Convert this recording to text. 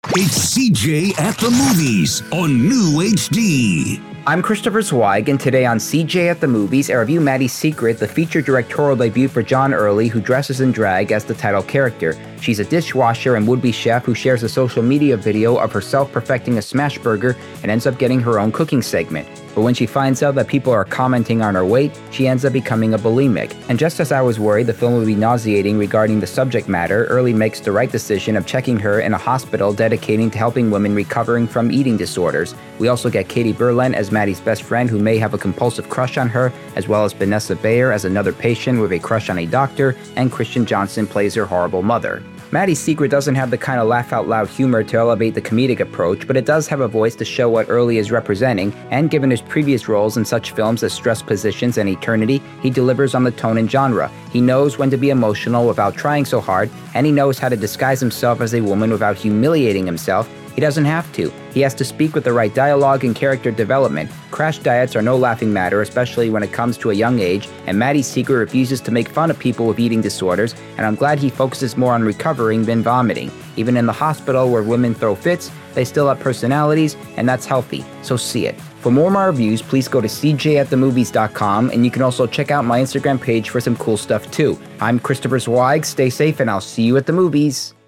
It's CJ at the Movies on New HD. I'm Christopher Zweig, and today on CJ at the Movies, I review Maddie's Secret, the feature directorial debut for John Early, who dresses in drag as the title character. She's a dishwasher and would-be chef who shares a social media video of herself perfecting a smash burger and ends up getting her own cooking segment. But when she finds out that people are commenting on her weight, she ends up becoming a bulimic. And just as I was worried the film would be nauseating regarding the subject matter, Early makes the right decision of checking her in a hospital dedicating to helping women recovering from eating disorders. We also get Katie Berlin as Maddie's best friend who may have a compulsive crush on her, as well as Vanessa Bayer as another patient with a crush on a doctor, and Christian Johnson plays her horrible mother. Maddie's Secret doesn't have the kind of laugh-out-loud humor to elevate the comedic approach, but it does have a voice to show what Early is representing, and given his previous roles in such films as Stress Positions and Eternity, he delivers on the tone and genre. He knows when to be emotional without trying so hard, and he knows how to disguise himself as a woman without humiliating himself. He doesn't have to. He has to speak with the right dialogue and character development. Crash diets are no laughing matter, especially when it comes to a young age, and Maddie's Secret refuses to make fun of people with eating disorders, and I'm glad he focuses more on recovering than vomiting. Even in the hospital where women throw fits, they still have personalities, and that's healthy, so see it. For more of my reviews, please go to cjatthemovies.com, and you can also check out my Instagram page for some cool stuff too. I'm Christopher Zweig, stay safe, and I'll see you at the movies.